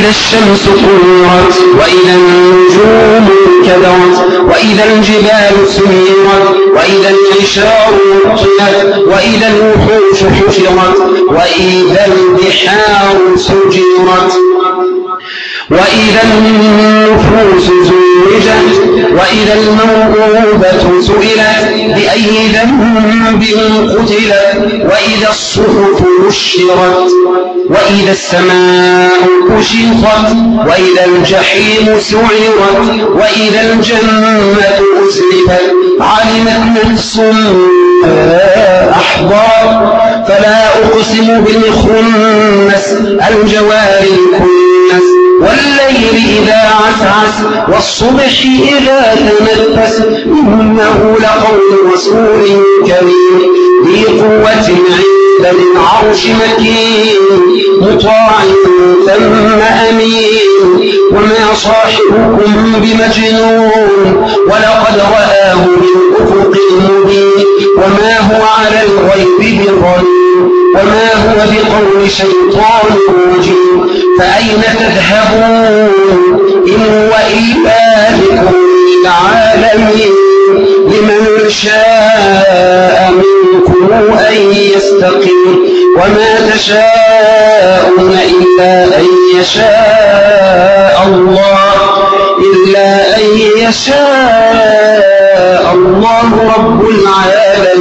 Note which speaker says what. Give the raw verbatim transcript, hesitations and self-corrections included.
Speaker 1: وإذا الشمس كورت وإذا النجوم كدرت وإذا الجبال سيرت وإذا العشار عطلت وإذا الوحوش حشرت وإذا البحار سجرت وإذا النفوس زوجت وإذا الموءودة سئلت بأي ذنب قتلت وإذا الصحف نشرت وإذا السماء كشطت وإذا الجحيم سعرت وإذا الجنة أزلفت علمت نفس ما أحضرت فلا أقسم بالخنس الجوار الكنس والليل إذا عسعس والصبح إذا تنفس إنه لقول رسول كريم ذي قوة عند العرش مكين مطاع ثم أمين وما صاحبكم بمجنون ولقد رآه بالأفق المبين وما هو على الغيب بضنين وما هو بقول شيطان رجيم فأين تذهبون إن هو إلا ذكر للعالمين لمن شاء منكم أن يستقيم وما تشاءون إلا أن يشاء الله إلا أن يشاء الله رب العالمين.